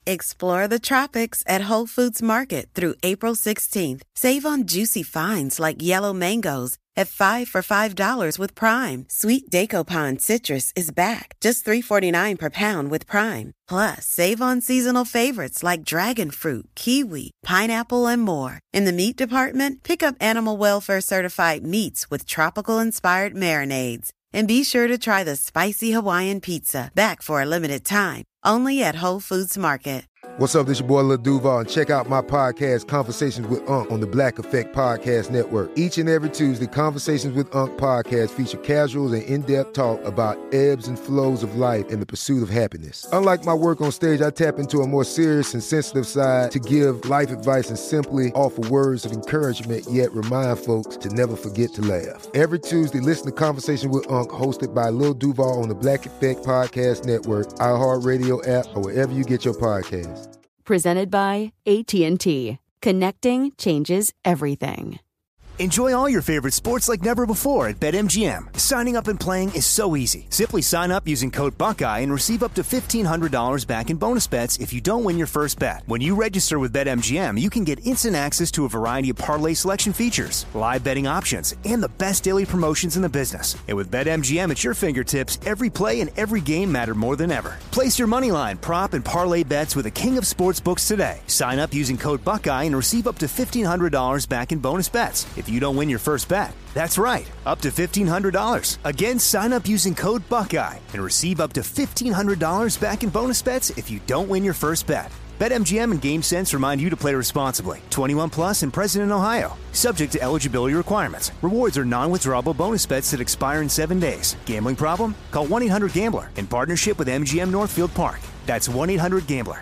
Explore the tropics at Whole Foods Market through April 16th. Save on juicy finds like yellow mangoes at 5 for $5 with Prime. Sweet Daco citrus is back, just $3.49 per pound with Prime. Plus, save on seasonal favorites like dragon fruit, kiwi, pineapple, and more. In the meat department, pick up animal welfare certified meats with tropical-inspired marinades. And be sure to try the spicy Hawaiian pizza, back for a limited time, only at Whole Foods Market. What's up, this your boy Lil Duval, and check out my podcast, Conversations with Unc, on the Black Effect Podcast Network. Each and every Tuesday, Conversations with Unc podcast feature casuals and in-depth talk about ebbs and flows of life and the pursuit of happiness. Unlike my work on stage, I tap into a more serious and sensitive side to give life advice and simply offer words of encouragement, yet remind folks to never forget to laugh. Every Tuesday, listen to Conversations with Unc, hosted by Lil Duval on the Black Effect Podcast Network, iHeartRadio app, or wherever you get your podcasts. Presented by AT&T. Connecting changes everything. Enjoy all your favorite sports like never before at BetMGM. Signing up and playing is so easy. Simply sign up using code Buckeye and receive up to $1,500 back in bonus bets if you don't win your first bet. When you register with BetMGM, you can get instant access to a variety of parlay selection features, live betting options, and the best daily promotions in the business. And with BetMGM at your fingertips, every play and every game matter more than ever. Place your moneyline, prop, and parlay bets with the king of sportsbooks today. Sign up using code Buckeye and receive up to $1,500 back in bonus bets if you don't win your first bet. That's right, up to $1,500. Again, sign up using code Buckeye and receive up to $1,500 back in bonus bets if you don't win your first bet. BetMGM and GameSense remind you to play responsibly. 21 plus and present in Ohio. Subject to eligibility requirements. Rewards are non-withdrawable bonus bets that expire in 7 days. Gambling problem? Call 1-800-GAMBLER in partnership with MGM Northfield Park. That's 1-800-GAMBLER.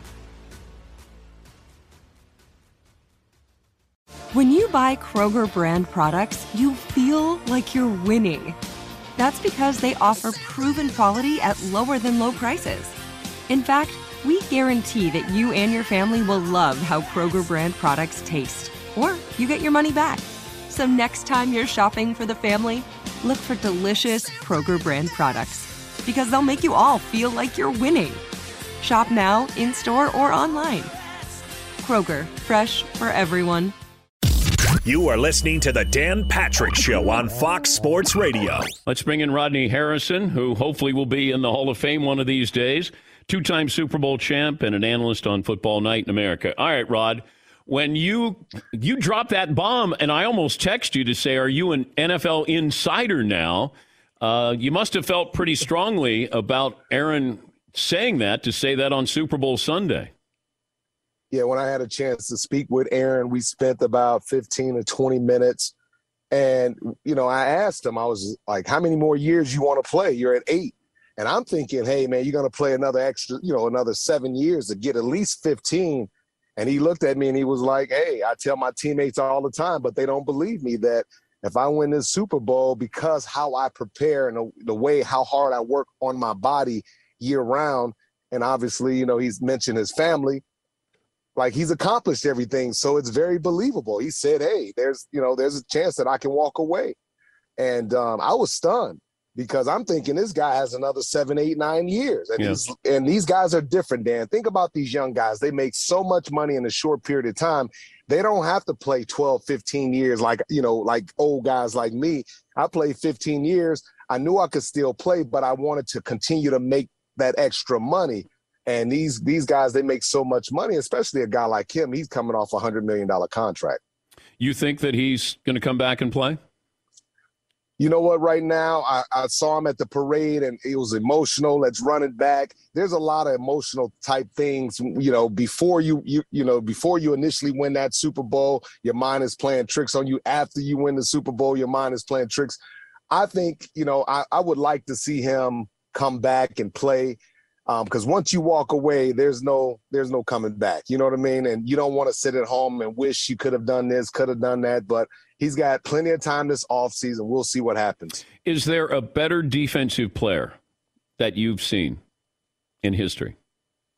When you buy Kroger brand products, you feel like you're winning. That's because they offer proven quality at lower than low prices. In fact, we guarantee that you and your family will love how Kroger brand products taste, or you get your money back. So next time you're shopping for the family, look for delicious Kroger brand products, because they'll make you all feel like you're winning. Shop now, in-store, or online. Kroger, fresh for everyone. You are listening to The Dan Patrick Show on Fox Sports Radio. Let's bring in Rodney Harrison, who hopefully will be in the Hall of Fame one of these days. Two-time Super Bowl champ and an analyst on Football Night in America. All right, Rod, when you dropped that bomb, and I almost text you to say, are you an NFL insider now? You must have felt pretty strongly about Aaron saying that, to say that on Super Bowl Sunday. Yeah, when I had a chance to speak with Aaron, we spent about 15 or 20 minutes. And, you know, I asked him, I was like, how many more years you want to play? You're at 8. And I'm thinking, hey, man, you're going to play another 7 years to get at least 15. And he looked at me and he was like, hey, I tell my teammates all the time, but they don't believe me, that if I win this Super Bowl, because how I prepare and the way how hard I work on my body year round, and obviously, you know, he's mentioned his family, like he's accomplished everything. So it's very believable. He said, hey, there's a chance that I can walk away. And I was stunned, because I'm thinking this guy has another 7, 8, 9 years. And these guys are different, Dan. Think about these young guys. They make so much money in a short period of time. They don't have to play 12, 15 years like old guys like me. I played 15 years. I knew I could still play, but I wanted to continue to make that extra money. And these guys, they make so much money, especially a guy like him. He's coming off a $100 million contract. You think that he's going to come back and play? You know what? Right now, I saw him at the parade, and it was emotional. Let's run it back. There's a lot of emotional type things. You know, before you initially win that Super Bowl, your mind is playing tricks on you. After you win the Super Bowl, your mind is playing tricks. I think, you know, I would like to see him come back and play. Because once you walk away, there's no coming back. You know what I mean? And you don't want to sit at home and wish you could have done this, could have done that. But he's got plenty of time this offseason. We'll see what happens. Is there a better defensive player that you've seen in history?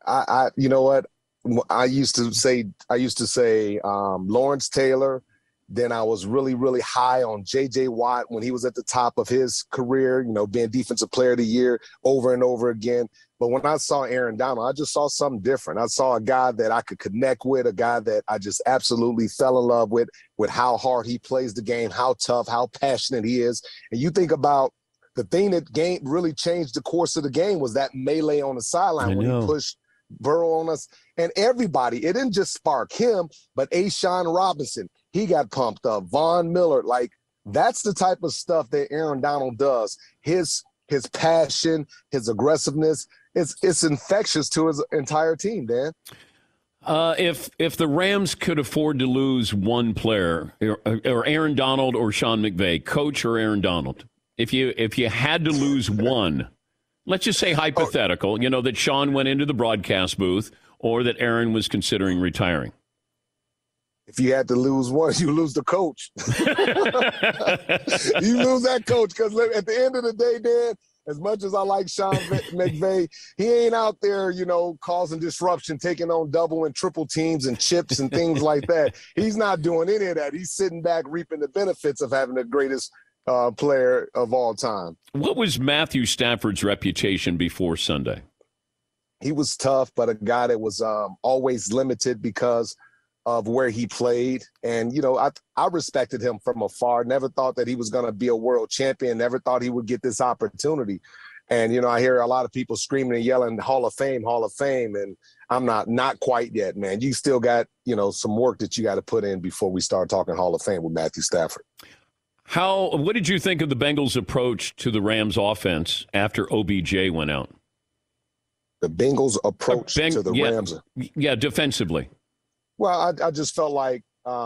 You know what? I used to say Lawrence Taylor, Then I was really, really high on J.J. Watt when he was at the top of his career, being Defensive Player of the Year over and over again. But when I saw Aaron Donald, I just saw something different. I saw a guy that I could connect with, a guy that I just absolutely fell in love with how hard he plays the game, how tough, how passionate he is. And you think about the thing that really changed the course of the game was that melee on the sideline when he pushed Burrow on us. And everybody, it didn't just spark him, but A'Shawn Robinson, he got pumped up. Von Miller, that's the type of stuff that Aaron Donald does. His passion, his aggressiveness, it's infectious to his entire team, Dan. If the Rams could afford to lose one player, or Aaron Donald or Sean McVay, coach or Aaron Donald, if you had to lose one, let's just say hypothetical, that Sean went into the broadcast booth or that Aaron was considering retiring. If you had to lose one, you lose the coach. You lose that coach because at the end of the day, Dan, as much as I like Sean McVay, he ain't out there, causing disruption, taking on double and triple teams and chips and things like that. He's not doing any of that. He's sitting back reaping the benefits of having the greatest player of all time. What was Matthew Stafford's reputation before Sunday? He was tough, but a guy that was always limited because of where he played. And, I respected him from afar, never thought that he was going to be a world champion, never thought he would get this opportunity. And, I hear a lot of people screaming and yelling, Hall of Fame. And I'm not quite yet, man. You still got, some work that you got to put in before we start talking Hall of Fame with Matthew Stafford. What did you think of the Bengals' approach to the Rams offense after OBJ went out? The Bengals' approach to the Rams. Yeah, defensively. Well, I just felt like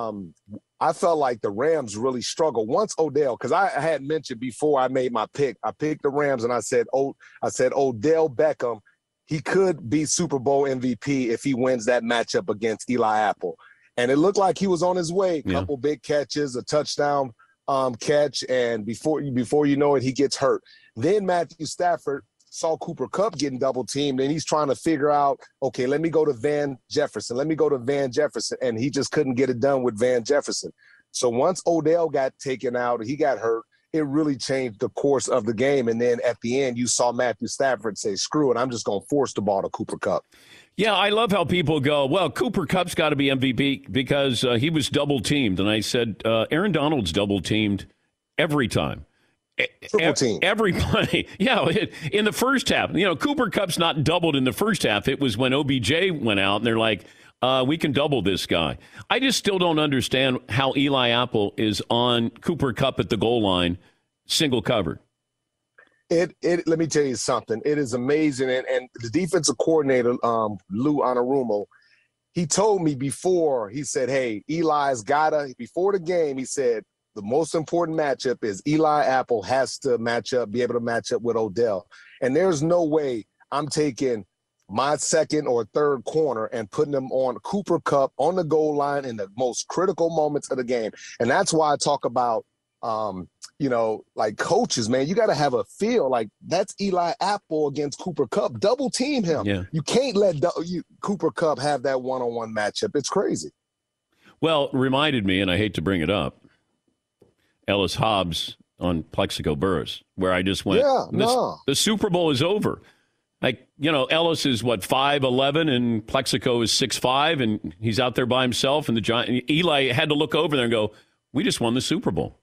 the Rams really struggled once Odell, because I had mentioned before I made my pick. I picked the Rams and I said Odell Beckham, he could be Super Bowl MVP if he wins that matchup against Eli Apple. And it looked like he was on his way. A couple big catches, a touchdown catch, and before you know it, he gets hurt. Then Matthew Stafford saw Cooper Kupp getting double teamed, and he's trying to figure out, okay, let me go to Van Jefferson. And he just couldn't get it done with Van Jefferson. So once Odell got taken out, he got hurt, it really changed the course of the game. And then at the end, you saw Matthew Stafford say, screw it, I'm just going to force the ball to Cooper Kupp. Yeah, I love how people go, well, Cooper Kupp's got to be MVP because he was double teamed. And I said, Aaron Donald's double teamed every time. Triple team. Everybody. Yeah, in the first half. Cooper Kupp's not doubled in the first half. It was when OBJ went out, and they're like, we can double this guy. I just still don't understand how Eli Apple is on Cooper Kupp at the goal line, single covered. Let me tell you something. It is amazing. And the defensive coordinator, Lou Anarumo, he told me before, he said, hey, before the game, he said, the most important matchup is Eli Apple has to be able to match up with Odell. And there's no way I'm taking my second or third corner and putting them on Cooper Kupp on the goal line in the most critical moments of the game. And that's why I talk about, coaches, man, you got to have a feel like that's Eli Apple against Cooper Kupp. Double team him. Yeah. You can't let Cooper Kupp have that one-on-one matchup. It's crazy. Well, it reminded me, and I hate to bring it up, Ellis Hobbs on Plexico Burress, where I just went, the Super Bowl is over. Ellis is 5'11", and Plexico is 6'5", and he's out there by himself, and Eli had to look over there and go, we just won the Super Bowl.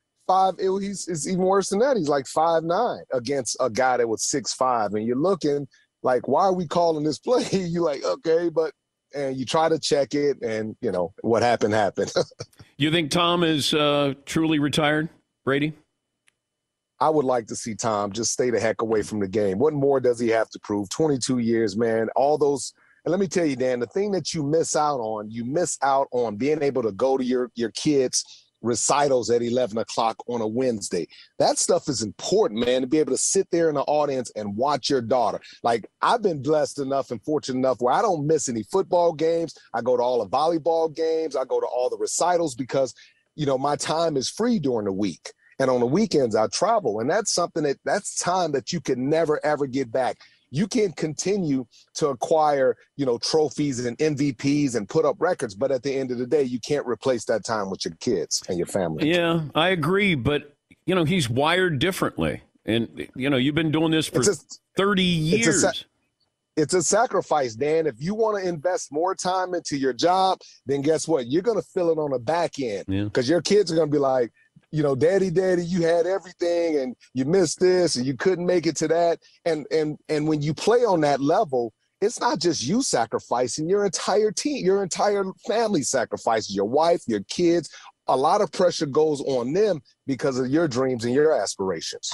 It's even worse than that. He's like 5'9" against a guy that was 6'5", and you're looking like, why are we calling this play? You're like, okay, and you try to check it, and, what happened. You think Tom is truly retired, Brady? I would like to see Tom just stay the heck away from the game. What more does he have to prove? 22 years, man. All those – and let me tell you, Dan, the thing that you miss out on being able to go to your kids' recitals at 11 o'clock on a Wednesday. That stuff is important, man, to be able to sit there in the audience and watch your daughter. Like, I've been blessed enough and fortunate enough where I don't miss any football games. I go to all the volleyball games. I go to all the recitals because, my time is free during the week. And on the weekends, I travel. And that's something that's time that you can never, ever get back. you can continue to acquire, trophies and MVPs and put up records. But at the end of the day, you can't replace that time with your kids and your family. Yeah, I agree. But, he's wired differently. And, you've been doing this for 30 years. It's a sacrifice, Dan. If you want to invest more time into your job, then guess what? You're going to feel it on the back end because your kids are going to be like, daddy, you had everything and you missed this and you couldn't make it to that. And when you play on that level, it's not just you sacrificing, your entire team, your entire family sacrifices, your wife, your kids. A lot of pressure goes on them because of your dreams and your aspirations.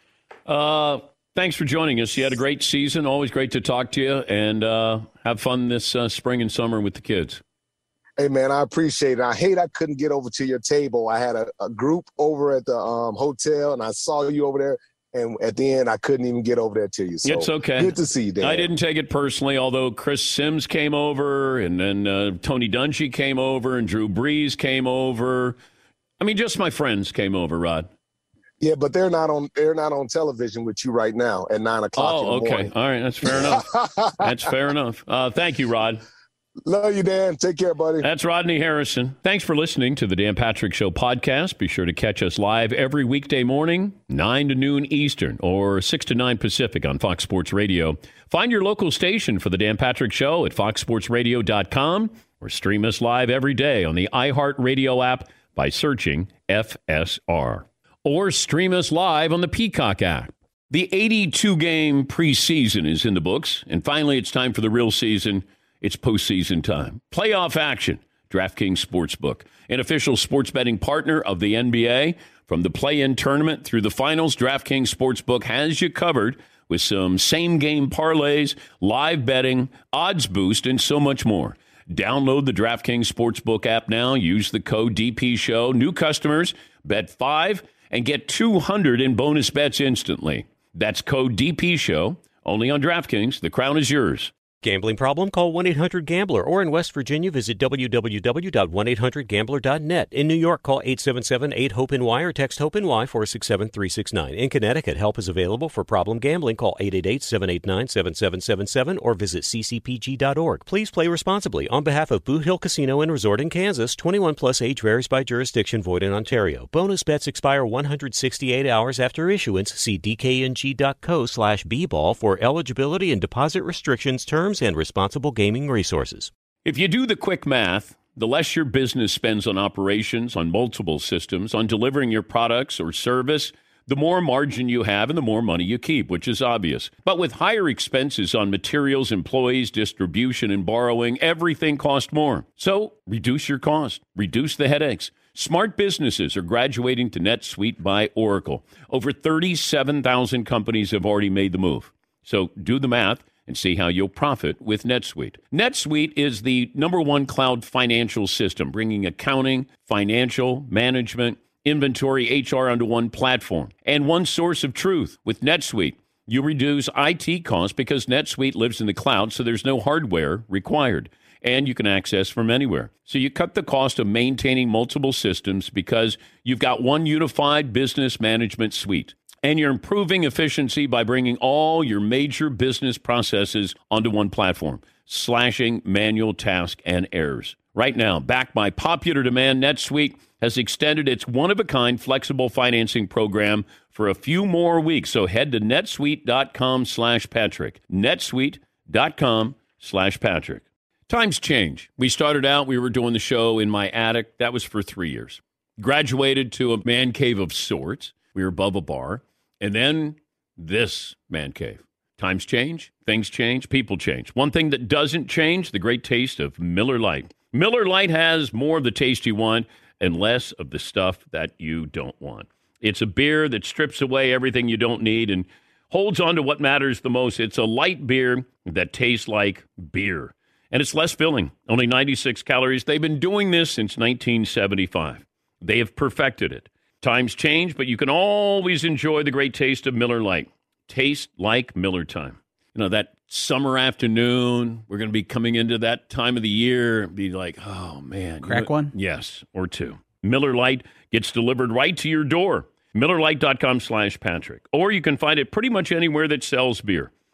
Thanks for joining us. You had a great season. Always great to talk to you, and have fun this spring and summer with the kids. Hey, man, I appreciate it. I hate I couldn't get over to your table. I had a group over at the hotel, and I saw you over there, and at the end, I couldn't even get over there to you. So it's okay. Good to see you, Dan. I didn't take it personally, although Chris Sims came over, and then Tony Dungy came over, and Drew Brees came over. I mean, just my friends came over, Rod. Yeah, but they're not on television with you right now at 9 o'clock in the morning. Okay. All right. That's fair enough. That's fair enough. Thank you, Rod. Love you, Dan. Take care, buddy. That's Rodney Harrison. Thanks for listening to the Dan Patrick Show podcast. Be sure to catch us live every weekday morning, 9 to noon Eastern or 6 to 9 Pacific on Fox Sports Radio. Find your local station for the Dan Patrick Show at foxsportsradio.com or stream us live every day on the iHeartRadio app by searching FSR. Or stream us live on the Peacock app. The 82-game preseason is in the books, and finally it's time for the real season. It's postseason time. Playoff action. DraftKings Sportsbook, an official sports betting partner of the NBA. From the play-in tournament through the finals, DraftKings Sportsbook has you covered with some same-game parlays, live betting, odds boost, and so much more. Download the DraftKings Sportsbook app now. Use the code DPSHOW. New customers, bet $5 and get $200 in bonus bets instantly. That's code DPSHOW, only on DraftKings. The crown is yours. Gambling problem? Call 1-800-GAMBLER. Or in West Virginia, visit www.1800gambler.net. In New York, call 877-8-HOPE-NY or text HOPE-NY 467-369. In Connecticut, help is available for problem gambling. Call 888-789-7777 or visit ccpg.org. Please play responsibly. On behalf of Boot Hill Casino and Resort in Kansas, 21 plus age varies by jurisdiction, void in Ontario. Bonus bets expire 168 hours after issuance. See dkng.co/bball for eligibility and deposit restrictions, terms, and responsible gaming resources. If you do the quick math, the less your business spends on operations, on multiple systems, on delivering your products or service, the more margin you have and the more money you keep, which is obvious. But with higher expenses on materials, employees, distribution, and borrowing, everything costs more. So reduce your cost, reduce the headaches. Smart businesses are graduating to NetSuite by Oracle. Over 37,000 companies have already made the move. So do the math and see how you'll profit with NetSuite. NetSuite is the #1 cloud financial system, bringing accounting, financial, management, inventory, HR onto one platform and one source of truth. With NetSuite, you reduce IT costs because NetSuite lives in the cloud, so there's no hardware required, and you can access from anywhere. So you cut the cost of maintaining multiple systems because you've got one unified business management suite. And you're improving efficiency by bringing all your major business processes onto one platform, slashing manual tasks and errors. Right now, backed by popular demand, NetSuite has extended its one-of-a-kind flexible financing program for a few more weeks. So head to netsuite.com/Patrick. netsuite.com/Patrick. Times change. We started out, we were doing the show in my attic. That was for 3 years. Graduated to a man cave of sorts. We were above a bar. And then this man cave. Times change, things change, people change. One thing that doesn't change, the great taste of Miller Lite. Miller Lite has more of the taste you want and less of the stuff that you don't want. It's a beer that strips away everything you don't need and holds on to what matters the most. It's a light beer that tastes like beer. And it's less filling, only 96 calories. They've been doing this since 1975. They have perfected it. Times change, but you can always enjoy the great taste of Miller Lite. Taste like Miller time. You know, that summer afternoon, we're going to be coming into that time of the year and be like, oh, man. Crack one? Yes, or two. Miller Lite gets delivered right to your door. MillerLite.com/Patrick. Or you can find it pretty much anywhere that sells beer.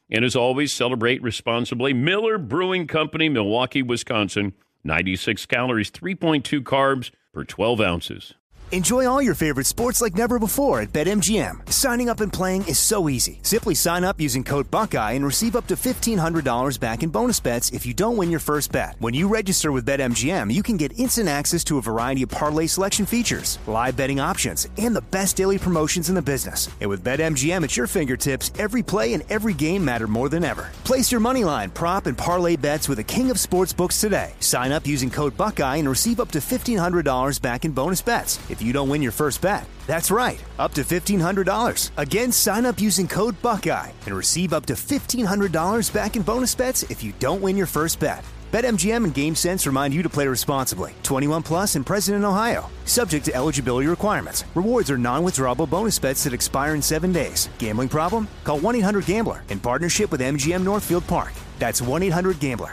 And as always, celebrate responsibly. Miller Brewing Company, Milwaukee, Wisconsin. 96 calories, 3.2 carbs per 12 ounces. Enjoy all your favorite sports like never before at BetMGM. Signing up and playing is so easy. Simply sign up using code Buckeye and receive up to $1,500 back in bonus bets if you don't win your first bet. When you register with BetMGM, you can get instant access to a variety of parlay selection features, live betting options, and the best daily promotions in the business. And with BetMGM at your fingertips, every play and every game matter more than ever. Place your moneyline, prop, and parlay bets with the king of sportsbooks today. Sign up using code Buckeye and receive up to $1,500 back in bonus bets if you don't win your first bet. That's right, up to $1,500. Again, sign up using code Buckeye and receive up to $1,500 back in bonus bets if you don't win your first bet. BetMGM and GameSense remind you to play responsibly. 21 plus and present in Ohio. Subject to eligibility requirements. Rewards are non-withdrawable bonus bets that expire in 7 days. Gambling problem? Call 1-800-GAMBLER in partnership with MGM Northfield Park. That's 1-800-GAMBLER.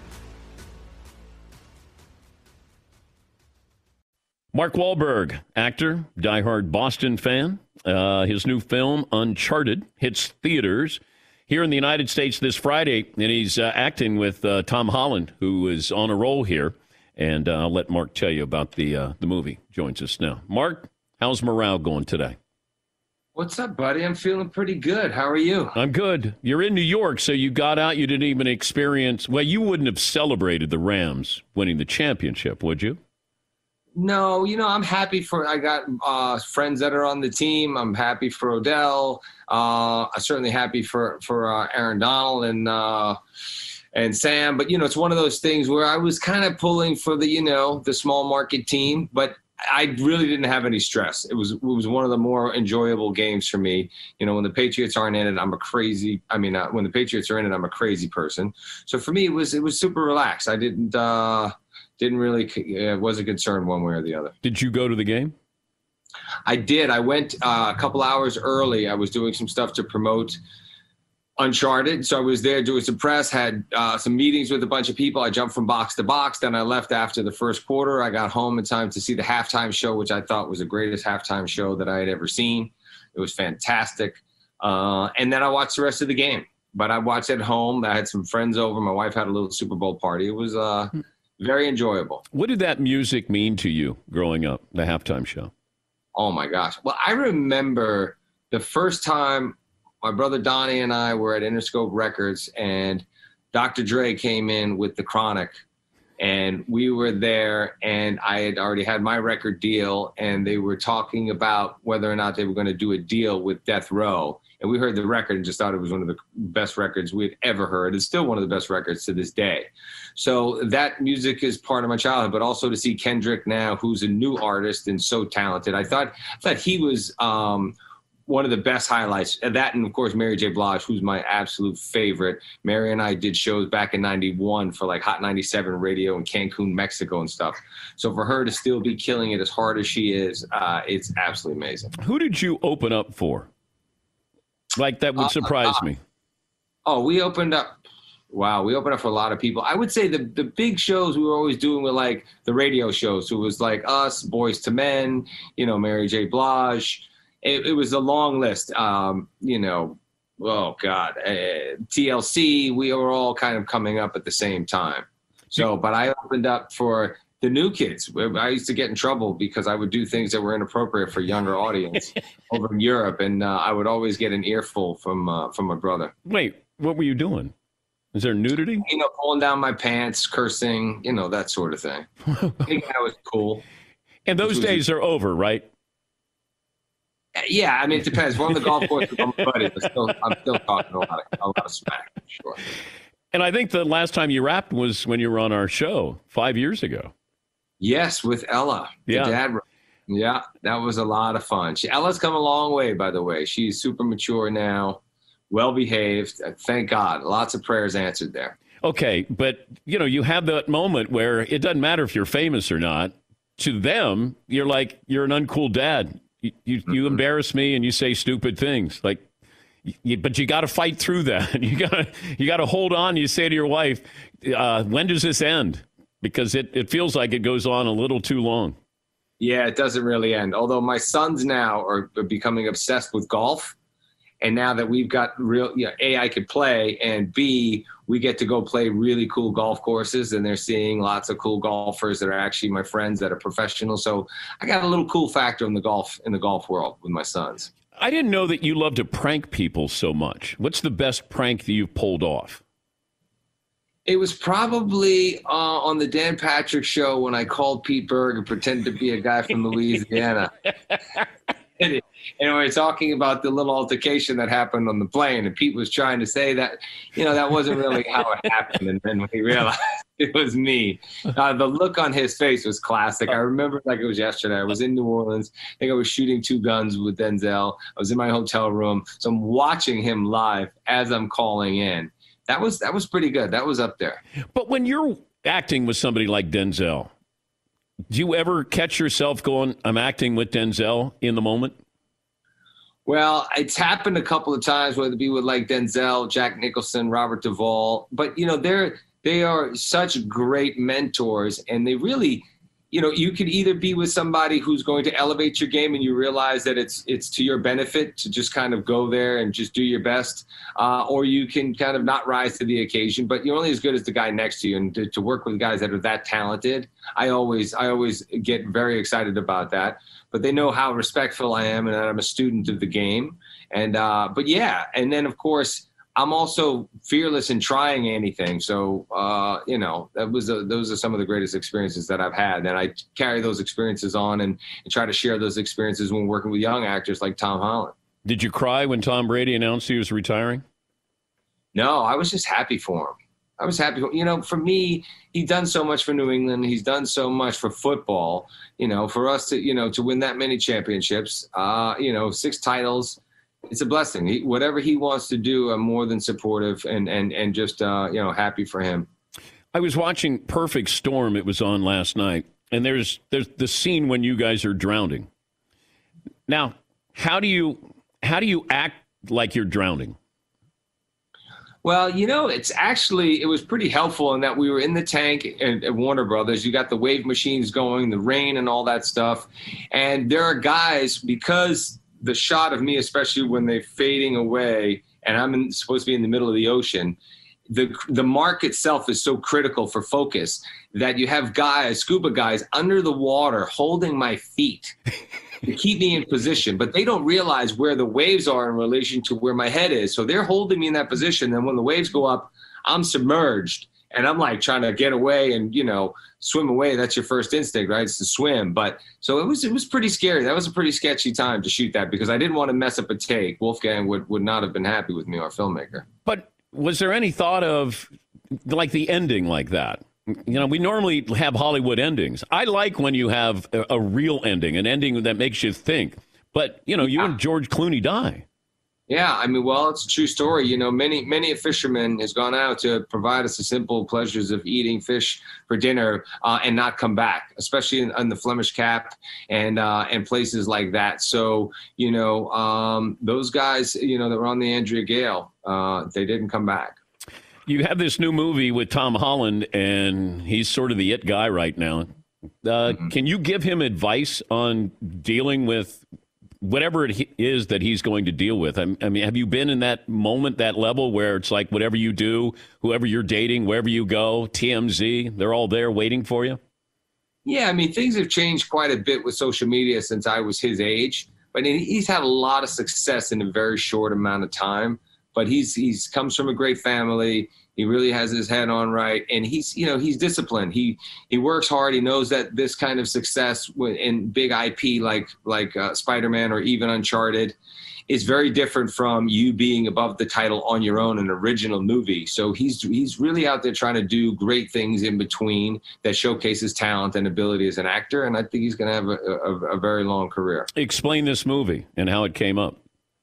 Mark Wahlberg, actor, diehard Boston fan. His new film, Uncharted, hits theaters here in the United States this Friday, and he's acting with Tom Holland, who is on a roll here. And I'll let Mark tell you about the movie. Joins us now. Mark, how's morale going today? What's up, buddy? I'm feeling pretty good. How are you? I'm good. You're in New York, so you got out. You didn't even experience, well, you wouldn't have celebrated the Rams winning the championship, would you? No, I'm happy I got friends that are on the team. I'm happy for Odell. I'm certainly happy for Aaron Donald and Sam. But, it's one of those things where I was kind of pulling for the small market team, but I really didn't have any stress. It was one of the more enjoyable games for me. When the Patriots aren't in it, when the Patriots are in it, I'm a crazy person. So for me, it was super relaxed. I didn't really wasn't concerned one way or the other. Did you go to the game? I did. I went a couple hours early. I was doing some stuff to promote Uncharted. So I was there doing some press, had some meetings with a bunch of people. I jumped from box to box. Then I left after the first quarter. I got home in time to see the halftime show, which I thought was the greatest halftime show that I had ever seen. It was fantastic. And then I watched the rest of the game. But I watched at home. I had some friends over. My wife had a little Super Bowl party. It was very enjoyable. What did that music mean to you growing up, the halftime show? Oh, my gosh. Well, I remember the first time my brother Donnie and I were at Interscope Records, and Dr. Dre came in with The Chronic, and we were there, and I had already had my record deal, and they were talking about whether or not they were going to do a deal with Death Row. And we heard the record and just thought it was one of the best records we had ever heard. It's still one of the best records to this day. So that music is part of my childhood, but also to see Kendrick now, who's a new artist and so talented. I thought he was one of the best highlights. That and, of course, Mary J. Blige, who's my absolute favorite. Mary and I did shows back in 91 for like Hot 97 radio in Cancun, Mexico and stuff. So for her to still be killing it as hard as she is, it's absolutely amazing. Who did you open up for? Like, that would surprise me. We opened up. Wow, we opened up for a lot of people. I would say the big shows we were always doing were like the radio shows. So it was like us, Boys to Men, Mary J. Blige. It was a long list. TLC. We were all kind of coming up at the same time. So, but I opened up for the new kids. I used to get in trouble because I would do things that were inappropriate for younger audience over in Europe, and I would always get an earful from my brother. Wait, what were you doing? Is there nudity? Pulling down my pants, cursing, that sort of thing. I think that was cool. And those days are over, right? Yeah, it depends. We're on the golf course with my buddy, but I'm still talking a lot of smack, for sure. And I think the last time you rapped was when you were on our show 5 years ago. Yes, with Ella. Yeah. Dad. Yeah, that was a lot of fun. Ella's come a long way, by the way. She's super mature now, well-behaved. Thank God. Lots of prayers answered there. Okay, but, you have that moment where it doesn't matter if you're famous or not. To them, you're like, you're an uncool dad. You embarrass me and you say stupid things. Like, but you got to fight through that. You got to hold on. You say to your wife, when does this end? Because it feels like it goes on a little too long. Yeah, it doesn't really end. Although my sons now are becoming obsessed with golf. And now that we've got real, A, I could play, and B, we get to go play really cool golf courses, and they're seeing lots of cool golfers that are actually my friends that are professionals. So I got a little cool factor in the golf world with my sons. I didn't know that you love to prank people so much. What's the best prank that you've pulled off? It was probably on the Dan Patrick Show when I called Pete Berg and pretended to be a guy from Louisiana. And we were talking about the little altercation that happened on the plane, and Pete was trying to say that, that wasn't really how it happened. And then when he realized it was me, the look on his face was classic. I remember like it was yesterday. I was in New Orleans. I think I was shooting 2 guns with Denzel. I was in my hotel room. So I'm watching him live as I'm calling in. That was pretty good. That was up there. But when you're acting with somebody like Denzel, do you ever catch yourself going, I'm acting with Denzel in the moment? Well, it's happened a couple of times, whether it be with like Denzel, Jack Nicholson, Robert Duvall. But, they are such great mentors, and they really, you could either be with somebody who's going to elevate your game and you realize that it's to your benefit to just kind of go there and just do your best, or you can kind of not rise to the occasion, but you're only as good as the guy next to you. And to work with guys that are that talented, I always get very excited about that. But they know how respectful I am and that I'm a student of the game. And but yeah, and then of course I'm also fearless in trying anything. So, those are some of the greatest experiences that I've had. And I carry those experiences on and try to share those experiences when working with young actors like Tom Holland. Did you cry when Tom Brady announced he was retiring? No, I was just happy for him. I was happy. For me, he's done so much for New England. He's done so much for football, for us to win that many championships, 6 titles. It's a blessing. Whatever he wants to do, I'm more than supportive and just, happy for him. I was watching Perfect Storm. It was on last night. And there's the scene when you guys are drowning. Now, how do you act like you're drowning? Well, it was pretty helpful in that we were in the tank at Warner Brothers. You got the wave machines going, the rain and all that stuff. And there are guys, because the shot of me, especially when they're fading away and I'm supposed to be in the middle of the ocean, the mark itself is so critical for focus that you have scuba guys under the water holding my feet to keep me in position, but they don't realize where the waves are in relation to where my head is. So they're holding me in that position. And when the waves go up, I'm submerged and I'm like trying to get away and, swim away. That's your first instinct, right? It's to swim. But so it was pretty scary. That was a pretty sketchy time to shoot that because I didn't want to mess up a take. Wolfgang would not have been happy with me, our filmmaker. But was there any thought of like the ending like that? We normally have Hollywood endings. I like when you have a real ending, an ending that makes you think. But, you and George Clooney die. Yeah, it's a true story. Many a fisherman has gone out to provide us the simple pleasures of eating fish for dinner and not come back, especially in the Flemish Cap and places like that. So, those guys, that were on the Andrea Gale, they didn't come back. You have this new movie with Tom Holland, and he's sort of the it guy right now. Can you give him advice on dealing with whatever it is that he's going to deal with? I mean, have you been in that moment, that level where it's like whatever you do, whoever you're dating, wherever you go, TMZ, they're all there waiting for you? Yeah, things have changed quite a bit with social media since I was his age. But he's had a lot of success in a very short amount of time. But he's comes from a great family. He really has his head on right, and he's disciplined. He works hard. He knows that this kind of success in big IP like Spider-Man or even Uncharted is very different from you being above the title on your own, an original movie. So he's really out there trying to do great things in between that showcases talent and ability as an actor, and I think he's going to have a very long career. Explain this movie and how it came up.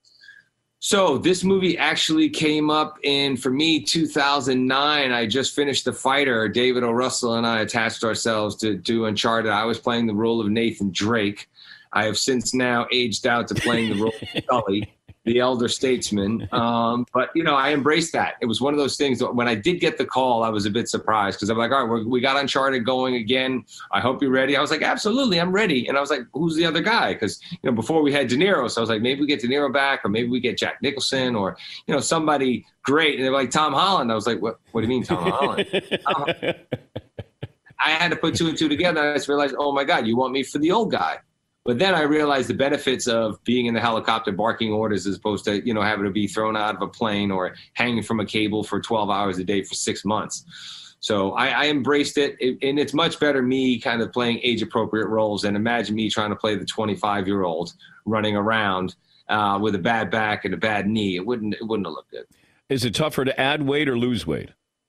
So this movie actually came up in, for me, 2009. I just finished The Fighter. David O. Russell and I attached ourselves to do Uncharted. I was playing the role of Nathan Drake. I have since now aged out to playing the role of Sully. the elder statesman. But, I embraced that. It was one of those things that when I did get the call, I was a bit surprised because I'm like, all right, we got Uncharted going again. I hope you're ready. I was like, absolutely, I'm ready. And I was like, who's the other guy? Because, before we had De Niro. So I was like, maybe we get De Niro back or maybe we get Jack Nicholson or, somebody great. And they were like, Tom Holland. I was like, what do you mean, Tom Holland? I had to put two and two together. And I just realized, oh, my God, you want me for the old guy. But then I realized the benefits of being in the helicopter barking orders as opposed to, having to be thrown out of a plane or hanging from a cable for 12 hours a day for 6 months. So I embraced it. And it's much better me kind of playing age-appropriate roles than imagine me trying to play the 25-year-old running around with a bad back and a bad knee. It wouldn't have looked good. Is it tougher to add weight or lose weight?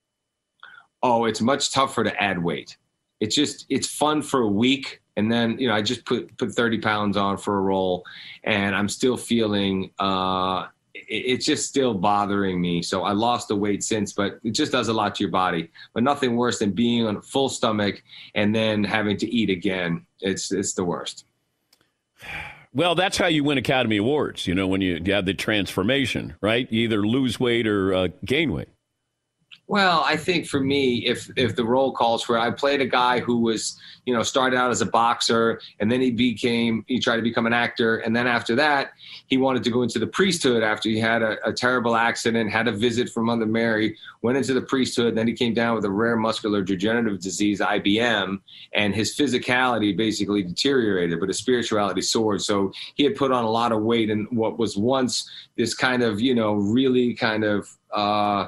Oh, it's much tougher to add weight. It's fun for a week. And then, I just put 30 pounds on for a role and I'm still feeling, it's just still bothering me. So I lost the weight since, but it just does a lot to your body, but nothing worse than being on a full stomach and then having to eat again. It's the worst. Well, that's how you win Academy Awards, when you have the transformation, right? You either lose weight or gain weight. Well, I think for me, if the role calls for it, I played a guy who was, started out as a boxer and then he tried to become an actor. And then after that, he wanted to go into the priesthood after he had a terrible accident, had a visit from Mother Mary, went into the priesthood. Then he came down with a rare muscular degenerative disease, IBM, and his physicality basically deteriorated, but his spirituality soared. So he had put on a lot of weight and what was once this kind of, really kind of,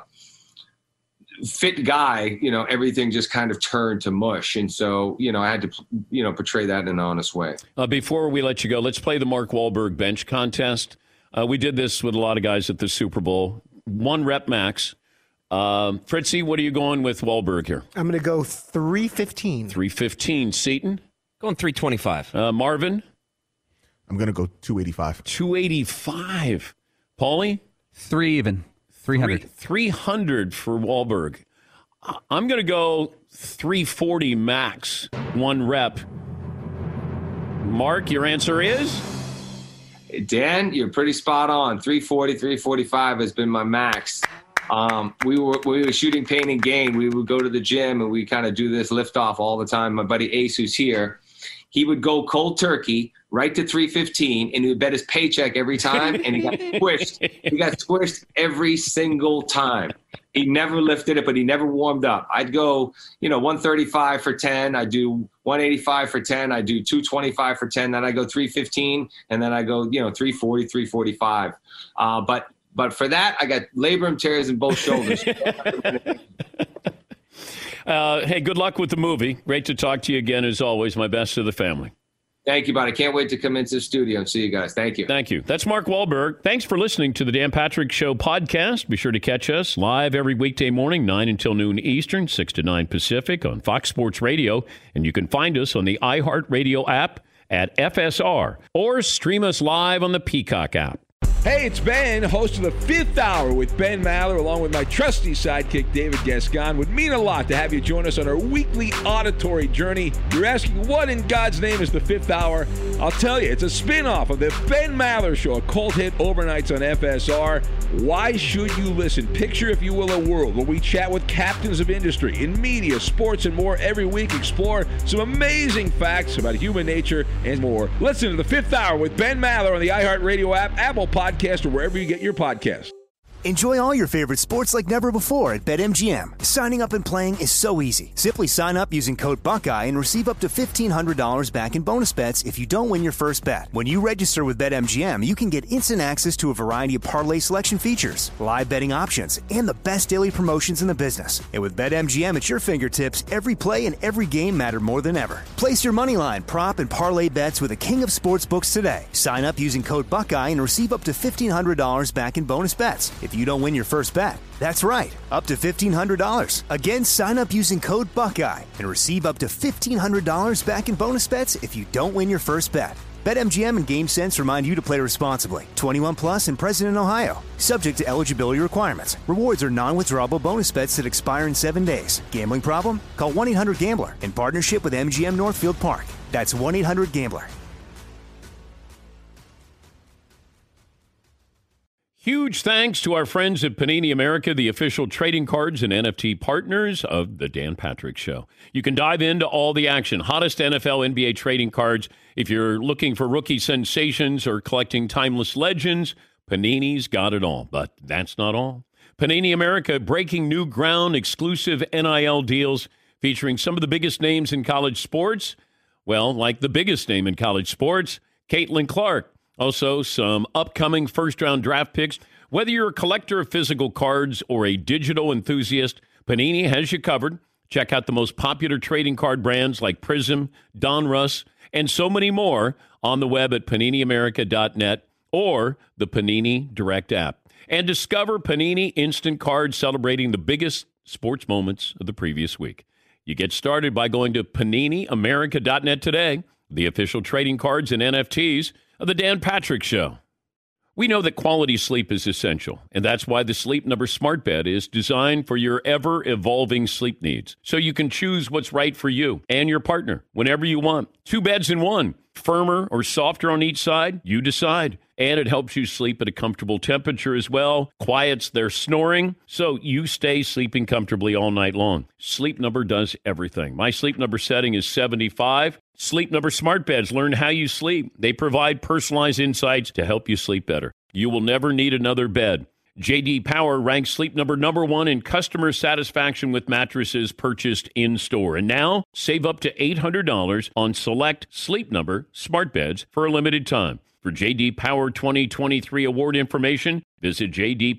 fit guy, everything just kind of turned to mush. And so, I had to, portray that in an honest way. Before we let you go, let's play the Mark Wahlberg bench contest. We did this with a lot of guys at the Super Bowl. 1 rep max. Fritzy, what are you going with Wahlberg here? I'm going to go 315. 315. Seton? Going 325. Marvin? I'm going to go 285. 285. Paulie? 3 even. 300. 300 for Wahlberg. I'm going to go 340 max, 1 rep. Mark, your answer is? Dan, you're pretty spot on. 340, 345 has been my max. We were shooting Pain and Gain. We would go to the gym and we kind of do this lift off all the time. My buddy Ace, who's here, he would go cold turkey right to 315 and he would bet his paycheck every time and he got squished. He got squished every single time. He never lifted it, but he never warmed up. I'd go, 135 for 10. I do 185 for 10. I do 225 for 10. Then I go 315 and then I go, 340, 345. But for that, I got labrum tears in both shoulders. Hey, good luck with the movie. Great to talk to you again, as always. My best to the family. Thank you, buddy. Can't wait to come into the studio and see you guys. Thank you. Thank you. That's Mark Wahlberg. Thanks for listening to the Dan Patrick Show podcast. Be sure to catch us live every weekday morning, 9 until noon Eastern, 6 to 9 Pacific on Fox Sports Radio. And you can find us on the iHeartRadio app at FSR or stream us live on the Peacock app. Hey, it's Ben, host of the 5th Hour with Ben Maller, along with my trusty sidekick, David Gascon. Would mean a lot to have you join us on our weekly auditory journey. You're asking, what in God's name is the 5th Hour? I'll tell you, it's a spin-off of the Ben Maller Show, a cult hit overnights on FSR. Why should you listen? Picture, if you will, a world where we chat with captains of industry in media, sports, and more every week. Explore some amazing facts about human nature and more. Listen to the 5th Hour with Ben Maller on the iHeartRadio app, Apple Podcast, or wherever you get your podcast. Enjoy all your favorite sports like never before at BetMGM. Signing up and playing is so easy. Simply sign up using code Buckeye and receive up to $1,500 back in bonus bets if you don't win your first bet. When you register with BetMGM, you can get instant access to a variety of parlay selection features, live betting options, and the best daily promotions in the business. And with BetMGM at your fingertips, every play and every game matter more than ever. Place your moneyline, prop, and parlay bets with the king of sportsbooks today. Sign up using code Buckeye and receive up to $1,500 back in bonus bets if you don't win your first bet. That's right, up to $1,500. Again, sign up using code Buckeye and receive up to $1,500 back in bonus bets if you don't win your first bet. BetMGM and GameSense remind you to play responsibly. 21 plus and present in Ohio. Subject to eligibility requirements. Rewards are non-withdrawable bonus bets that expire in 7 days. Gambling problem? Call 1-800-GAMBLER in partnership with MGM Northfield Park. That's 1-800-GAMBLER. Huge thanks to our friends at Panini America, the official trading cards and NFT partners of the Dan Patrick Show. You can dive into all the action, hottest NFL, NBA trading cards. If you're looking for rookie sensations or collecting timeless legends, Panini's got it all. But that's not all. Panini America breaking new ground, exclusive NIL deals featuring some of the biggest names in college sports. Well, like the biggest name in college sports, Caitlin Clark. Also, some upcoming first-round draft picks. Whether you're a collector of physical cards or a digital enthusiast, Panini has you covered. Check out the most popular trading card brands like Prism, Donruss, and so many more on the web at PaniniAmerica.net or the Panini Direct app. And discover Panini Instant Cards celebrating the biggest sports moments of the previous week. You get started by going to PaniniAmerica.net today, the official trading cards and NFTs of the Dan Patrick Show. We know that quality sleep is essential, and that's why the Sleep Number Smart Bed is designed for your ever-evolving sleep needs, so you can choose what's right for you and your partner whenever you want. 2 beds in one, firmer or softer on each side, you decide. And it helps you sleep at a comfortable temperature as well, quiets their snoring, so you stay sleeping comfortably all night long. Sleep Number does everything. My Sleep Number setting is 75. Sleep Number Smart Beds learn how you sleep. They provide personalized insights to help you sleep better. You will never need another bed. J.D. Power ranks Sleep Number #1 in customer satisfaction with mattresses purchased in-store. And now, save up to $800 on select Sleep Number Smart Beds for a limited time. For J.D. Power 2023 award information, visit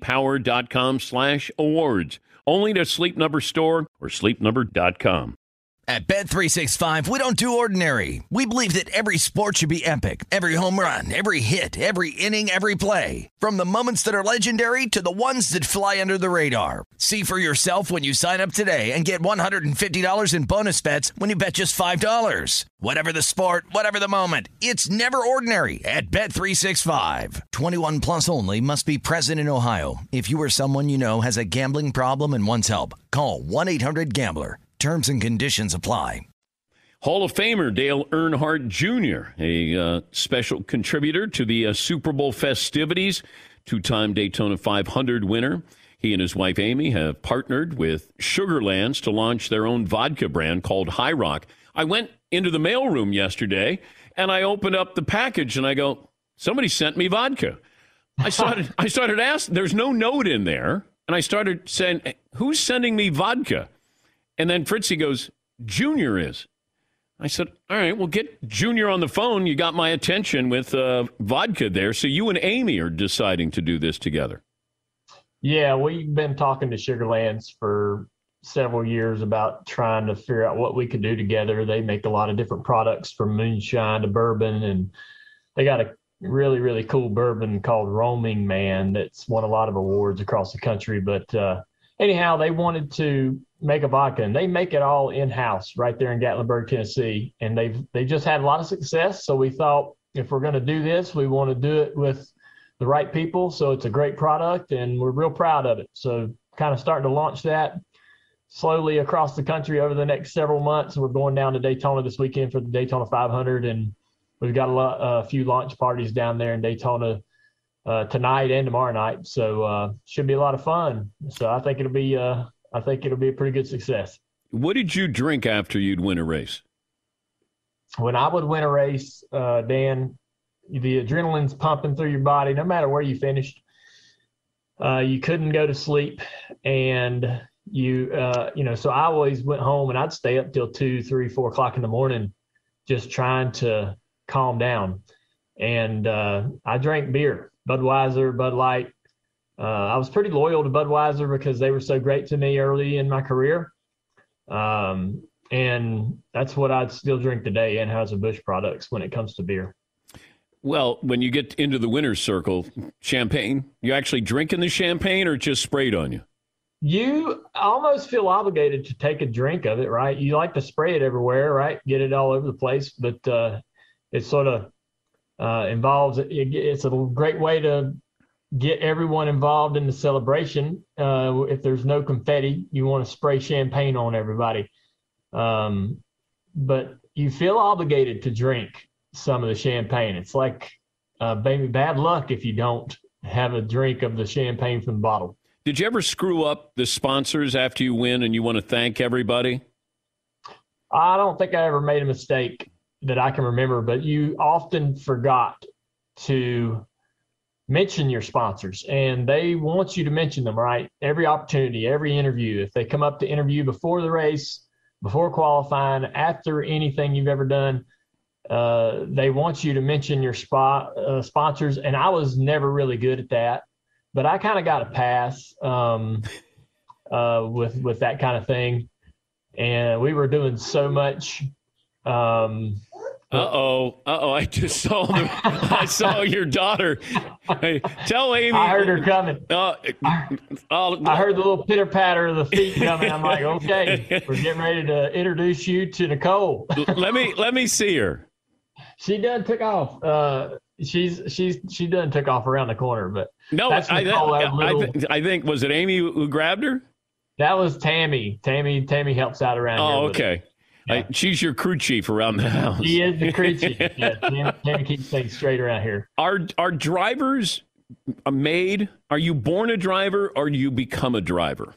jdpower.com/awards. Only to Sleep Number store or sleepnumber.com. At Bet365, we don't do ordinary. We believe that every sport should be epic. Every home run, every hit, every inning, every play. From the moments that are legendary to the ones that fly under the radar. See for yourself when you sign up today and get $150 in bonus bets when you bet just $5. Whatever the sport, whatever the moment, it's never ordinary at Bet365. 21 plus only. Must be present in Ohio. If you or someone you know has a gambling problem and wants help, call 1-800-GAMBLER. Terms and conditions apply. Hall of Famer Dale Earnhardt Jr., a special contributor to the Super Bowl festivities, 2-time Daytona 500 winner. He and his wife Amy have partnered with Sugarlands to launch their own vodka brand called High Rock. I went into the mailroom yesterday, and I opened up the package, and I go, somebody sent me vodka. I started asking, there's no note in there, and I started saying, who's sending me vodka? And then Fritzy goes, Junior is. I said, all right, well, get Junior on the phone. You got my attention with vodka there. So you and Amy are deciding to do this together. Yeah, we've been talking to Sugarlands for several years about trying to figure out what we could do together. They make a lot of different products from moonshine to bourbon, and they got a really, really cool bourbon called Roaming Man that's won a lot of awards across the country. But anyhow, they wanted to make a vodka, and they make it all in-house right there in Gatlinburg, Tennessee. And they just had a lot of success. So we thought, if we're going to do this, we want to do it with the right people. So it's a great product, and we're real proud of it. So kind of starting to launch that slowly across the country over the next several months. We're going down to Daytona this weekend for the Daytona 500, and we've got a few launch parties down there in Daytona tonight and tomorrow night. So should be a lot of fun. So I think it'll be a pretty good success. What did you drink after you'd win a race? When I would win a race, Dan, the adrenaline's pumping through your body, no matter where you finished. You couldn't go to sleep, and so I always went home and I'd stay up till 2, 3, 4 o'clock in the morning, just trying to calm down. And I drank beer, Budweiser, Bud Light. I was pretty loyal to Budweiser because they were so great to me early in my career. And that's what I'd still drink today, Anheuser-Busch products, when it comes to beer. Well, when you get into the winner's circle, champagne, you actually drinking the champagne or just sprayed on you? You almost feel obligated to take a drink of it, right? You like to spray it everywhere, right? Get it all over the place. But it sort of involves, it's a great way to get everyone involved in the celebration. If there's no confetti, you want to spray champagne on everybody. But you feel obligated to drink some of the champagne. It's like maybe bad luck if you don't have a drink of the champagne from the bottle. Did you ever screw up the sponsors after you win and you want to thank everybody? I don't think I ever made a mistake that I can remember, but you often forgot to mention your sponsors, and they want you to mention them, right? Every opportunity, every interview. If they come up to interview before the race, before qualifying, after anything you've ever done, they want you to mention your sponsors, and I was never really good at that, but I kind of got a pass with that kind of thing, and we were doing so much. I just saw I saw your daughter. Hey, tell Amy. I heard her coming. I heard the little pitter patter of the feet coming. I'm like, okay, we're getting ready to introduce you to Nicole. Let me see her. She done took off. She done took off around the corner, but no, that's I think was it Amy who grabbed her? That was Tammy. Tammy helps out around here. Oh, okay. Yeah. She's your crew chief around the house. She is the crew chief. Yeah, Tammy keeps things straight around here. Are drivers made? Are you born a driver or do you become a driver?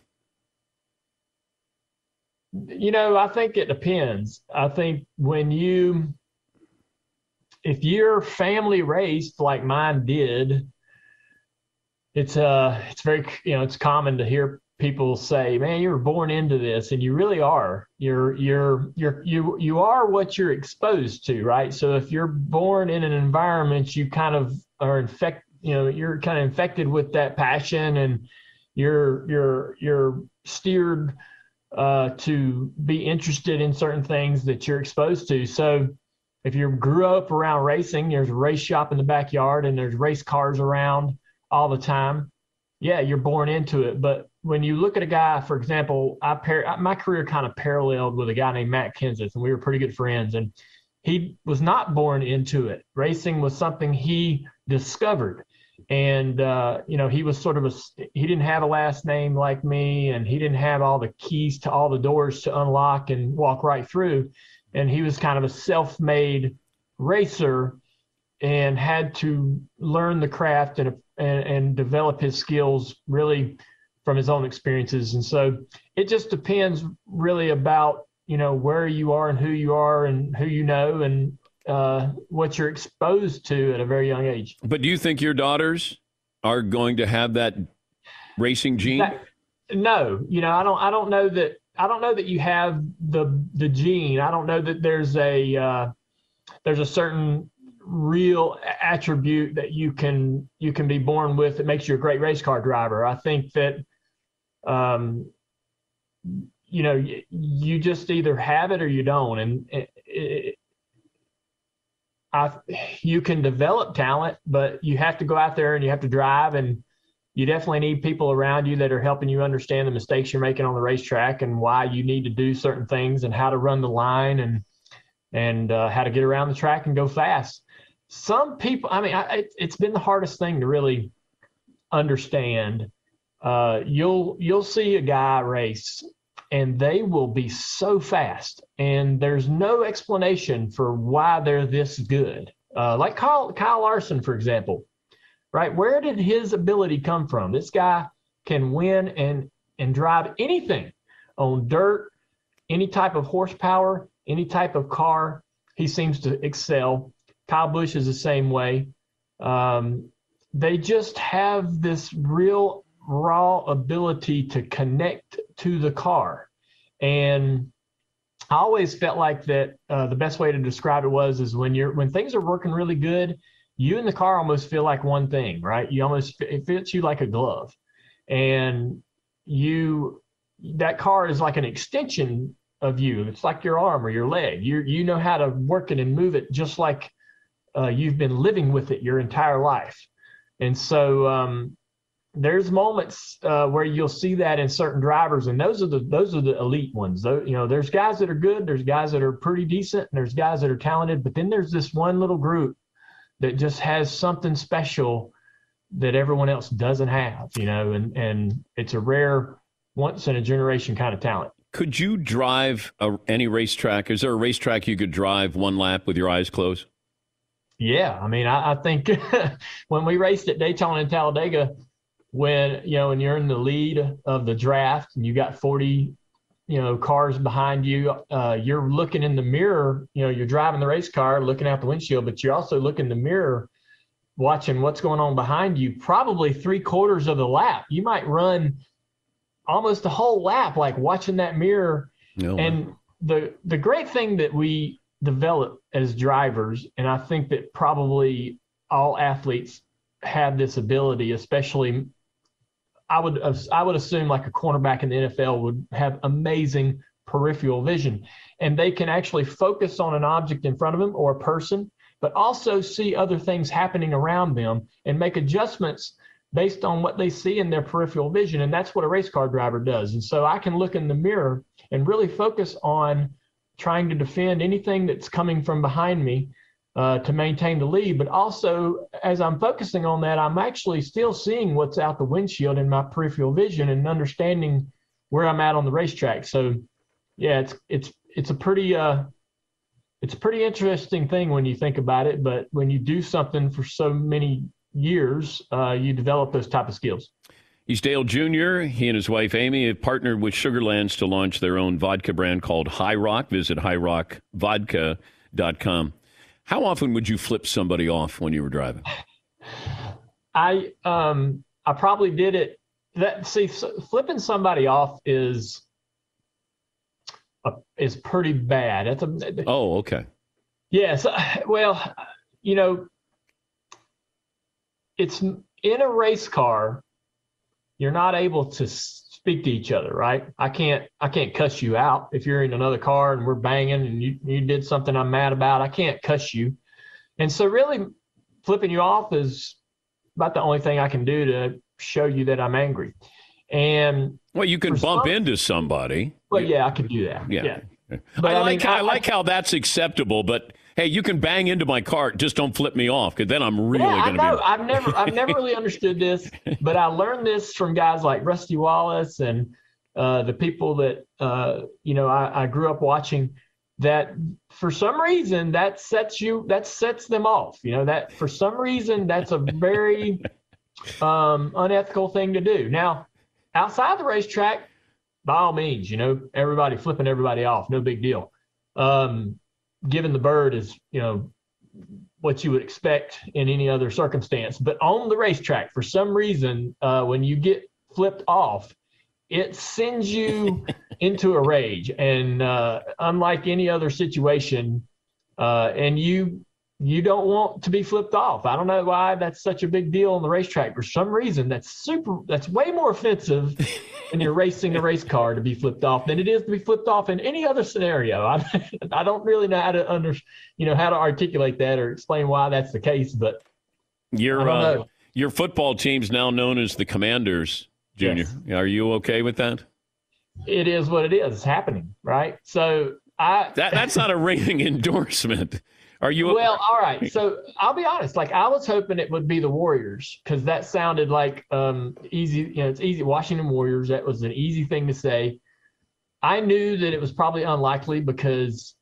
I think it depends. I think if your family raced like mine did, it's very, it's common to hear people say, man, you were born into this, and you really are. You are what you're exposed to, right? So if you're born in an environment, you kind of are you're kind of infected with that passion, and you're steered to be interested in certain things that you're exposed to. So if you grew up around racing, there's a race shop in the backyard and there's race cars around all the time. Yeah, you're born into it. But when you look at a guy, for example, my career kind of paralleled with a guy named Matt Kenseth, and we were pretty good friends. And he was not born into it. Racing was something he discovered. And, he was he didn't have a last name like me, and he didn't have all the keys to all the doors to unlock and walk right through. And he was kind of a self-made racer and had to learn the craft and develop his skills really from his own experiences. And so it just depends really about, where you are and who you are and who you know and what you're exposed to at a very young age. But do you think your daughters are going to have that racing gene? No, I don't know that. I don't know that you have the gene. I don't know that there's a certain real attribute that you can be born with that makes you a great race car driver. I think that you just either have it or you don't, and you can develop talent, but you have to go out there and you have to drive, and you definitely need people around you that are helping you understand the mistakes you're making on the racetrack and why you need to do certain things and how to run the line and how to get around the track and go fast. Some people, it's been the hardest thing to really understand. You'll see a guy race and they will be so fast, and there's no explanation for why they're this good. Like Kyle Larson, for example. Right? Where did his ability come from? This guy can win and drive anything on dirt, any type of horsepower, any type of car. He seems to excel. Kyle Busch is the same way. They just have this real raw ability to connect to the car. And I always felt like that the best way to describe it is when things are working really good, you and the car almost feel like one thing, right? It fits you like a glove, and that car is like an extension of you. It's like your arm or your leg. You know how to work it and move it just like you've been living with it your entire life. And so there's moments where you'll see that in certain drivers, and those are the elite ones. There's guys that are good, there's guys that are pretty decent, and there's guys that are talented, but then there's this one little group that just has something special that everyone else doesn't have, and it's a rare, once in a generation kind of talent. Could you drive any racetrack? Is there a racetrack you could drive one lap with your eyes closed? Yeah, I mean, I think when we raced at Daytona and Talladega, when you're in the lead of the draft and you got 40, cars behind you, you're looking in the mirror, you're driving the race car, looking out the windshield, but you're also looking in the mirror, watching what's going on behind you, probably 3/4 of the lap. You might run almost a whole lap, like watching that mirror. No, and the great thing that we develop as drivers, and I think that probably all athletes have this ability, especially I would assume like a cornerback in the NFL would have amazing peripheral vision, and they can actually focus on an object in front of them or a person, but also see other things happening around them and make adjustments based on what they see in their peripheral vision. And that's what a race car driver does. And so I can look in the mirror and really focus on trying to defend anything that's coming from behind me to maintain the lead. But also, as I'm focusing on that, I'm actually still seeing what's out the windshield in my peripheral vision and understanding where I'm at on the racetrack. So, yeah, it's a pretty interesting thing when you think about it. But when you do something for so many years, you develop those type of skills. He's Dale Jr. He and his wife Amy have partnered with Sugarlands to launch their own vodka brand called High Rock. Visit highrockvodka.com. How often would you flip somebody off when you were driving? I probably did it. Flipping somebody off is pretty bad. Oh, okay. Yes. Well, it's in a race car. You're not able to speak to each other, right? I can't cuss you out if you're in another car and we're banging and you did something I'm mad about. I can't cuss you. And so really flipping you off is about the only thing I can do to show you that I'm angry. And well, you can bump into somebody. Well, yeah, I could do that. Yeah. But I like how that's acceptable, but hey, you can bang into my car, just don't flip me off, because then I'm really going to be. I've never really understood this, but I learned this from guys like Rusty Wallace and the people that I grew up watching. That for some reason that sets them off. That for some reason that's a very unethical thing to do. Now, outside the racetrack, by all means, everybody flipping everybody off, no big deal. Giving the bird is, what you would expect in any other circumstance. But on the racetrack, for some reason, when you get flipped off, it sends you into a rage. And unlike any other situation, and you don't want to be flipped off. I don't know why that's such a big deal on the racetrack. For some reason, that's way more offensive when you're racing a race car to be flipped off than it is to be flipped off in any other scenario. I don't really know how to how to articulate that or explain why that's the case, but your football team's now known as the Commanders, Junior. Yes. Are you okay with that? It is what it is. It's happening, right? So that's not a ringing endorsement. Are you? Well, all right. So I'll be honest. Like I was hoping it would be the Warriors because that sounded like easy. It's easy. Washington Warriors. That was an easy thing to say. I knew that it was probably unlikely because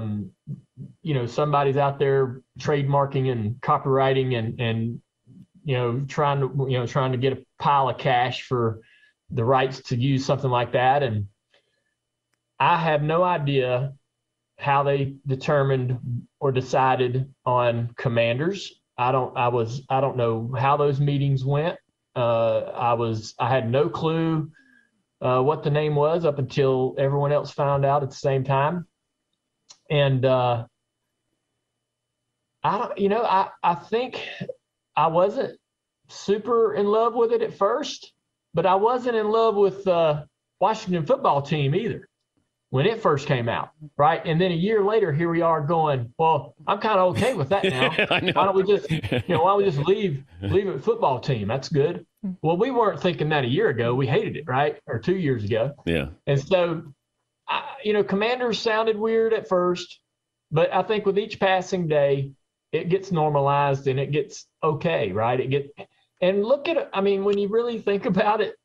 somebody's out there trademarking and copywriting and trying to get a pile of cash for the rights to use something like that. And I have no idea how they determined or decided on Commanders. I don't know how those meetings went. I had no clue what the name was up until everyone else found out at the same time. And I think I wasn't super in love with it at first, but I wasn't in love with the Washington football team either when it first came out, right? And then a year later, here we are going, well, I'm kind of okay with that now. Why don't we just, leave it football team? That's good. Well, we weren't thinking that a year ago. We hated it, right? Or 2 years ago. Yeah. And so, Commanders sounded weird at first, but I think with each passing day, it gets normalized and it gets okay, right? And look at it. I mean, when you really think about it,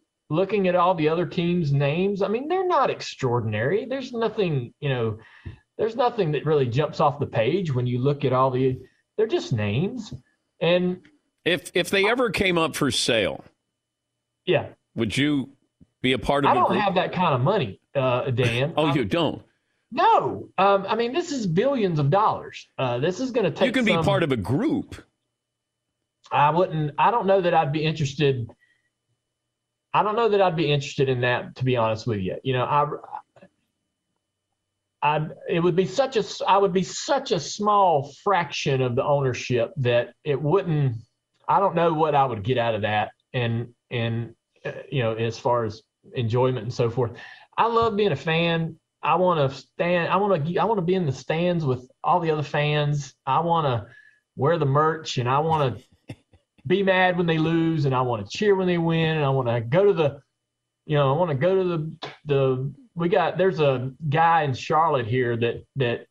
looking at all the other teams' names, I mean, they're not extraordinary. There's nothing, there's nothing that really jumps off the page when you look at they're just names. And if they ever came up for sale, yeah, would you be a part of? I don't have that kind of money, Dan. You don't? No. I mean, this is billions of dollars. This is going to take. You can be part of a group. I don't know that I'd be interested. I don't know that I'd be interested in that, to be honest with you. You know, I would be such a small fraction of the ownership that it wouldn't. I don't know what I would get out of that, and you know, as far as enjoyment and so forth. I love being a fan. I want to be in the stands with all the other fans. I want to wear the merch, and I want to be mad when they lose, and I want to cheer when they win, and I want to go to there's a guy in Charlotte here that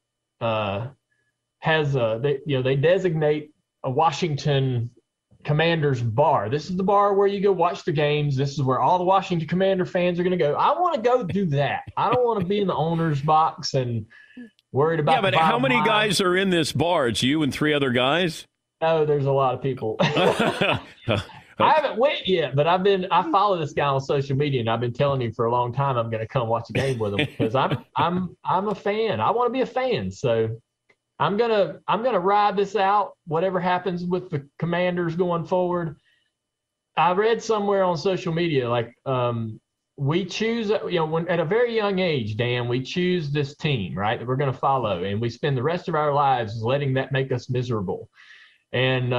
they designate a Washington Commanders bar. This is the bar where you go watch the games. This is where all the Washington Commander fans are going to go. I want to go do that. I don't want to be in the owner's box and worried about. Yeah, but how many guys are in this bar? It's you and 3 other guys? Oh, there's a lot of people. I haven't went yet, but I follow this guy on social media, and I've been telling him for a long time I'm going to come watch a game with him because I'm a fan. I want to be a fan, so I'm gonna ride this out. Whatever happens with the Commanders going forward, I read somewhere on social media like we choose, when at a very young age, Dan, we choose this team, right, that we're going to follow, and we spend the rest of our lives letting that make us miserable. And,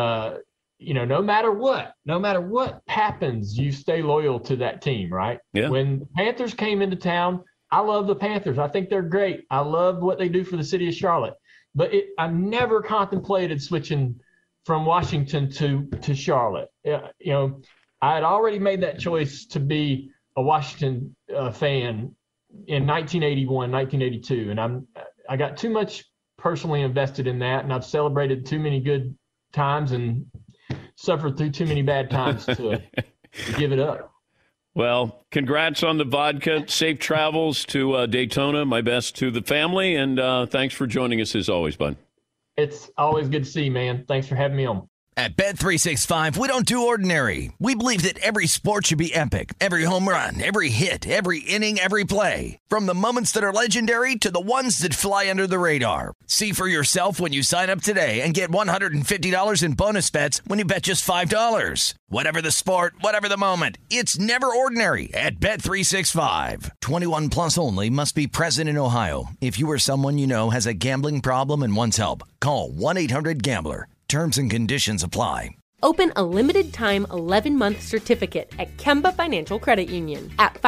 no matter what happens, you stay loyal to that team, right? Yeah. When Panthers came into town, I love the Panthers. I think they're great. I love what they do for the city of Charlotte. But I never contemplated switching from Washington to Charlotte. I had already made that choice to be a Washington fan in 1981, 1982. And I got too much personally invested in that, and I've celebrated too many good times and suffered through too many bad times to give it up. Well, congrats on the vodka. Safe travels to Daytona. My best to the family, and thanks for joining us as always, bud. It's always good to see you, man. Thanks for having me on. At Bet365, we don't do ordinary. We believe that every sport should be epic. Every home run, every hit, every inning, every play. From the moments that are legendary to the ones that fly under the radar. See for yourself when you sign up today and get $150 in bonus bets when you bet just $5. Whatever the sport, whatever the moment, it's never ordinary at Bet365. 21 plus only. Must be present in Ohio. If you or someone you know has a gambling problem and wants help, call 1-800-GAMBLER. Terms and conditions apply. Open a limited-time 11-month certificate at Kemba Financial Credit Union. At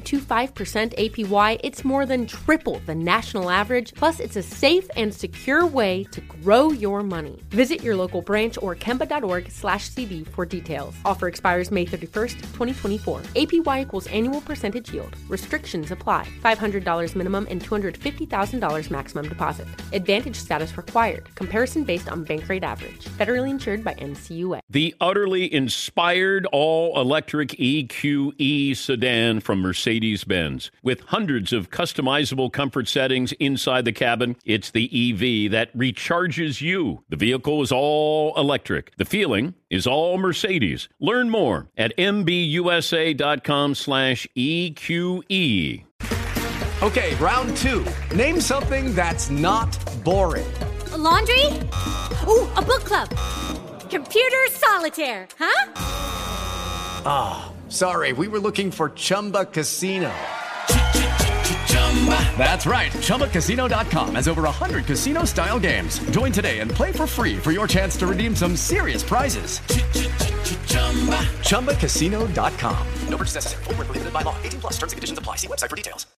5.25% APY, it's more than triple the national average, plus it's a safe and secure way to grow your money. Visit your local branch or kemba.org/CD for details. Offer expires May 31st, 2024. APY equals annual percentage yield. Restrictions apply. $500 minimum and $250,000 maximum deposit. Advantage status required. Comparison based on bank rate average. Federally insured by NCUA. The utterly inspired all-electric EQE sedan from Mercedes-Benz. With hundreds of customizable comfort settings inside the cabin, it's the EV that recharges you. The vehicle is all electric. The feeling is all Mercedes. Learn more at mbusa.com/EQE. Okay, round 2. Name something that's not boring. A laundry? Ooh, a book club. Computer solitaire, huh? Ah, sorry, we were looking for Chumba Casino. That's right, ChumbaCasino.com has over 100 casino-style games. Join today and play for free for your chance to redeem some serious prizes. ChumbaCasino.com. No purchase necessary. Void where prohibited by law. 18 plus terms and conditions apply. See website for details.